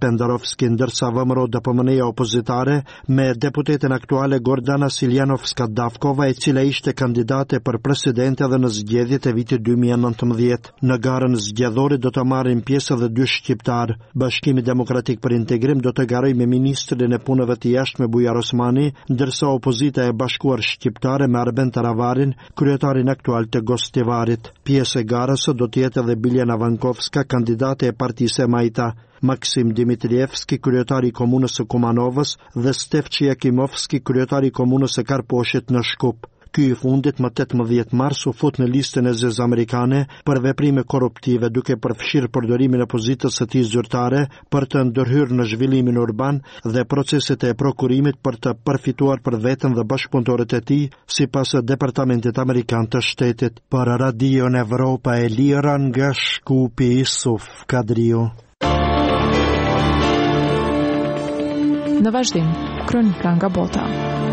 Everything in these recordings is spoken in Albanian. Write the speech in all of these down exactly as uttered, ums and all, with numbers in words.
Pendarovski, ndërsa V M R O D P M N-ja opozitare me deputeten aktuale Gordana Siljanovska-Davkova, e cila ishte kandidate për presidente edhe në zgjedhjet e vitit dy mijë e nëntëmbëdhjetë. Në garën zgjedhore do të marrin pjesë edhe dy shqiptar. Bashkimi Demokratik për Integrim do të garojë me ministrin e punëve të jashtme Bujar Osmani, ndërsa opozita e bashkuar shqiptare me Arben Taravarin, kryetarin aktual të Gostivarit. Pjesë e garës do të jetë edhe Biljana Vankovska, kandidate e partisë e Majta, Maksim Dimitrievski, kryetari i komunës së Kumanovës, dhe Stefçi Jakimovski, kryetari i komunës së Karposhit në Shkup. Ky i fundit më tetëmbëdhjetë mars u fut në listën e zez amerikane për veprime korruptive, duke përfshirë përdorimin e pozitës së tij zyrtare për të ndërhyrë në zhvillimin urban dhe proceset e prokurimit për të përfituar për veten dhe bashkëpunëtorët e tij, sipas Departamentit Amerikan të Shtetit. Për Radion Evropa e Lira nga Shkupi, Isuf Kadriu. Në vazhdim, kronika nga bota.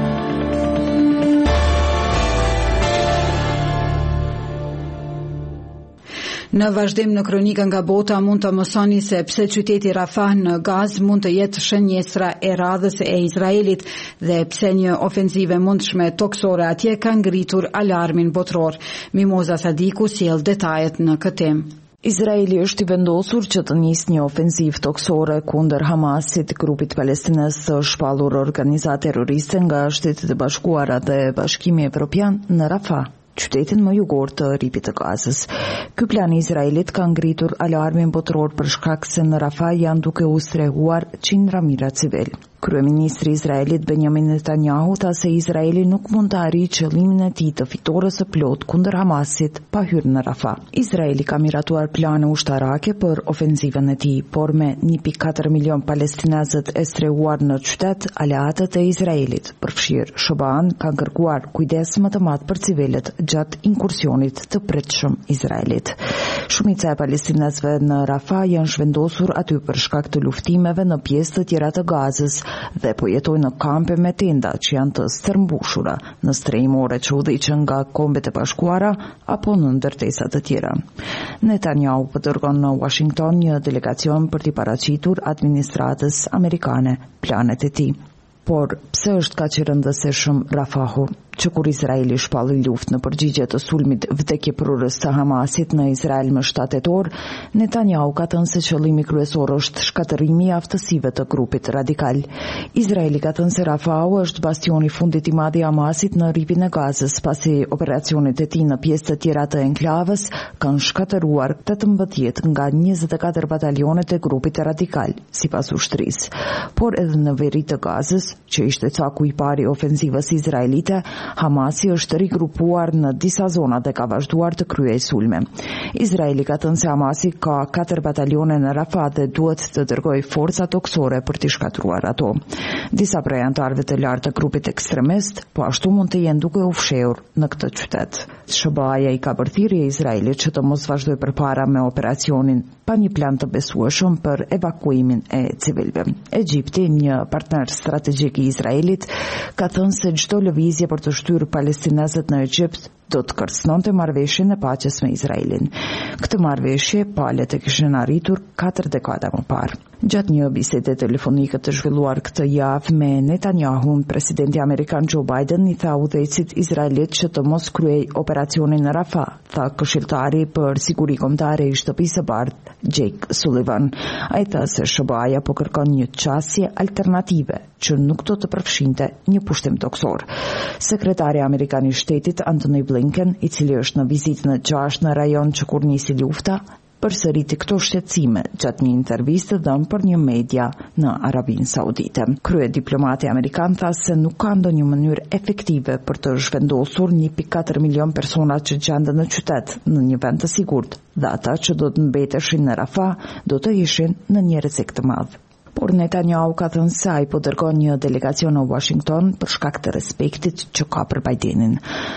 Në vazhdim në kronika nga bota mund të mësoni se pse qyteti Rafah në Gazë mund të jetë shënjestra e radhës e Izraelit dhe pse një ofenzive mundshme toksore atje ka ngritur alarmin botror. Mimoza Sadiku sjell detajet në këtë temë. Izraeli është i vendosur që të nisë një ofenziv toksore kundër Hamasit, grupit palestinez të shpallur organizatë terroriste nga Shtetet e Bashkuara dhe Bashkimi Evropian në Rafah, qytetin më jugor të ripit të Gazës. Ky plan i Izraelit ka ngritur alarmin botror për shkak se në Rafah janë duke u strehuar qindra mijëra civil. Kryeministri i Izraelit Benjamin Netanyahu tha se Izraeli nuk mund të arrijë qëllimin e tij të fitores së plot kundër Hamasit pa hyrë në Rafah. Izraeli ka miratuar plane ushtarake për ofenzivën e tij, por me një pikë katër milion palestinezët e strehuar në qytet, aleatët e Izraelit, përfshirë S B A-n, kanë kërkuar kujdes më të madh për civilët gjatë inkursionit të pritshëm Izraelit. Shumica e palestinezëve në Rafah janë zhvendosur aty për shkak të luftimeve në pjesë të tjera të Gazës dhe po jetojnë në kampe me tenda që janë të stërmbushura në strehimore që udhëhiqen nga Kombet e Bashkuara apo në ndërtesa të tjera. Netanyahu po dërgon në Washington një delegacion për t'i paraqitur administratës amerikane planet e tij. Por pse është kaq i rëndësishëm Rafahu? Që kur Izraeli shpalli luftë në përgjigje të sulmit vdekjeprurës të Hamasit në Izrael më shtatë tetor, Netanyahu ka thënë se qëllimi kryesor është shkatërrimi i aftësive të grupit radikal. Izraeli ka thënë se Rafahu është bastioni i fundit i madh i Hamasit në ripin e Gazës, pasi operacionet e tij në pjesë të tjera të enklavës kanë shkatëruar tetëmbëdhjetë nga njëzet e katër batalionet e grupit radikal, sipas ushtrisë. Por edhe në veri të Gazës, që ishte caku i parë i ofenzivës izraelite, Hamasi është rigrupuar në disa zona dhe ka vazhduar të kryejë sulme. Izraeli ka thënë se Hamasi ka katër batalione në Rafah dhe duhet të dërgojë forca toksore për t'i shkatruar ato. Disa prej anëtarëve të lartë të grupit ekstremist, po ashtu mund të jenë duke u fshehur në këtë qytet. S B A-ja i ka bërthirrje Izraelit që të mos vazhdojë përpara me operacionin pa një plan të besueshëm për evakuimin e civilëve. Egjipti, një partner strategjik i Izraelit, ka thënë se çdo lëvizje për të shtyrë palestinezët në Egjipt do të kërcënonte marrëveshjen e paqes me Izraelin. Këtë marrëveshje palët e kishin arritur katër dekada më parë. Gjatë një bisede telefonike të zhvilluar këtë javë me Netanyahu, presidenti amerikan Joe Biden i tha udhëheqësit izraelit që të mos kryej operacionin në Rafah, tha këshilltari për siguri kombëtare i shtëpisë së bardhë Jake Sullivan. Ai tha se S B A-ja po kërkon një qasje alternative që nuk do të përfshinte një pushtim toksor. Sekretari amerikan i shtetit Antony Blinken, i cili është në vizitë në gjashtë në rajon që kur nisi lufta, përsëriti këto shqetësime gjatë një interviste dhënë për një media në Arabinë Saudite. Krye diplomati amerikan tha se nuk ka ndonjë mënyrë efektive për të zhvendosur një pikë katër milion persona që gjenden në qytet në një vend të sigurt, dhe ata që do të mbeteshin në Rafah do të ishin në një rrezik të madh. Por Netanyahu ka thënë se ai po dërgon një delegacion në Washington për shkak të respektit që ka për Bidenin.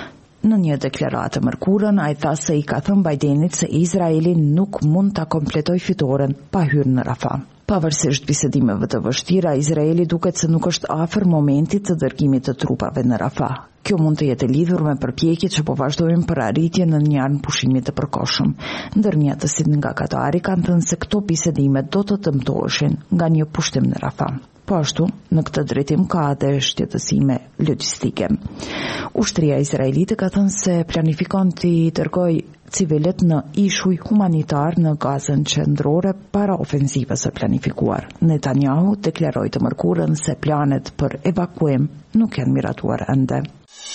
Në një deklaratë mërkurën, ai tha se i ka thënë Bidenit se Izraeli nuk mund ta kompletojë fitoren pa hyrë në Rafah. Pavarësisht bisedimeve të vështira, Izraeli duket se nuk është afër momentit të dërgimit të trupave në Rafah. Kjo mund të jetë lidhur me përpjekjet që po vazhdojnë për arritje në një anë pushimi të përkohshëm. Ndërmjetësit nga Katari kanë thënë se këto bisedime do të dëmtoheshin nga një pushtim në Rafah. Po ashtu, në këtë drejtim ka edhe shtetësime logjistike. Ushtria izraelite ka thënë se planifikon të dërgojë civilët në ishuj humanitar në Gazën qendrore para ofensivës së planifikuar. Netanyahu deklaroi të mërkurën se planet për evakuim nuk janë miratuar ende.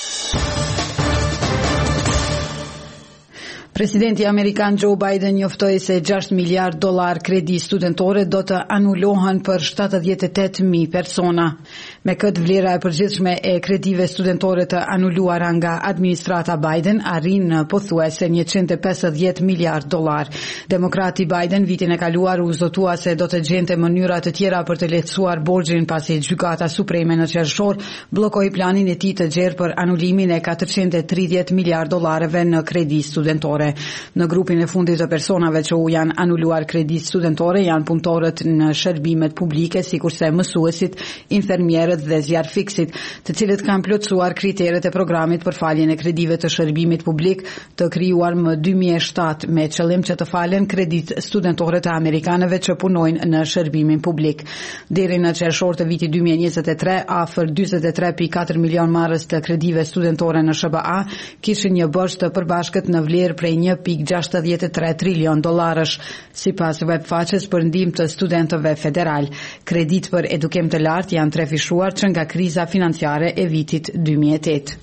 Presidenti Amerikan Joe Biden njoftoi se gjashtë miliardë dollar kredi studentore do të anulohen për shtatëdhjetë e tetë mijë persona. Me këtë vlera e përgjithshme e kredive studentore të anuluara nga administrata Biden arrin në pothuajse njëqind e pesëdhjetë miliardë dollar. Demokrati Biden vitin e kaluar u zotua se do të gjente mënyra të tjera për të lehtësuar borxhin pasi Gjykata Supreme në qershor bllokoi planin e tij të gjerë për anulimin e katërqind e tridhjetë miliardë dollareve në kredi studentore. Në grupin e fundit të personave që u janë anuluar kredit studentore janë punëtorët në shërbimet publike, sikurse mësuesit, infermierët dhe zjarfiksit, të cilët kanë plotësuar kriteret e programit për faljen e kredive të shërbimit publik të krijuar më dy mijë e shtatë me qëllim që të falen kredit studentore të amerikanëve që punojnë në shërbimin publik. Deri në qershor të vitit dy mijë e njëzet e tre, afër dyzet e tre pikë katër milion marrës të kredive studentore në S B A kishin një borxh të përbashkët në vlerë prej një pikë gjashtëdhjetë e tre trilion dollarësh, sipas webfaqes për ndihmë të studentëve federal. Kredit për edukim të lartë janë trefishuar që nga kriza financiare e vitit dy mijë e tetë.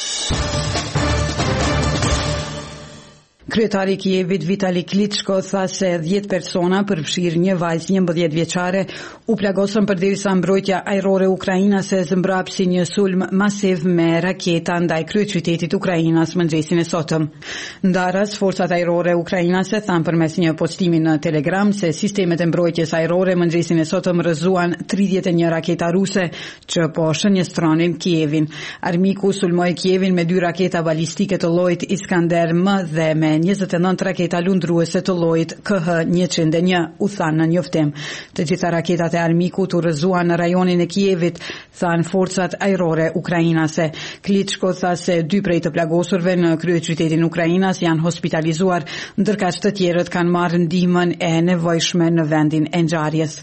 Kryetari i Kievit Vitali Klitschko tha se dhjetë persona, përfshirë një vajzë njëmbëdhjetë vjeçare, u plagosën përderisa mbrojtja ajrore ukrainase zëmbrapsi një sulm masiv me raketa ndaj kryeqytetit Ukrainas mëngjesin e sotëm. Ndaras, forcat ajrore ukrainase thanë përmes një postimi në Telegram se sistemet e mbrojtjes ajrore mëngjesin e sotëm rrëzuan tridhjetë e një raketa ruse që po shënjestronin Kievin. Armiku sulmoi Kievin me dy raketa balistike të llojit Iskander M dhe me njëzet e nëntë raketa lundruese të llojit K H njëqind e një, u thanë në njoftim. Të gjitha raketat e armikut u rrëzuan në rajonin e Kievit, thanë forcat ajrore ukrainase. Klitschko tha se dy prej të plagosurve në kryeqytetin Ukrainas janë hospitalizuar, ndërkaq të tjerët kanë marrë ndihmën e nevojshme në vendin e ngjarjes.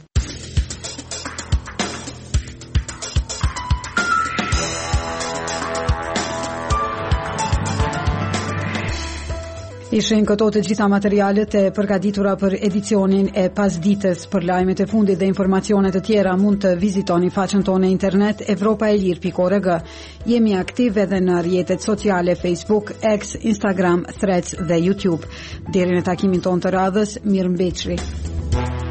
Ishin këto të gjitha materialet e përgatitura për edicionin e pasdites. Për lajmet e fundit dhe informacionet të tjera mund të vizitoni faqen tonë internet europa e lir pikë org. Jemi aktiv edhe në rrjetet sociale Facebook, X, Instagram, Threads dhe YouTube. Deri në takimin tonë të radhës, mirëmbëjtje.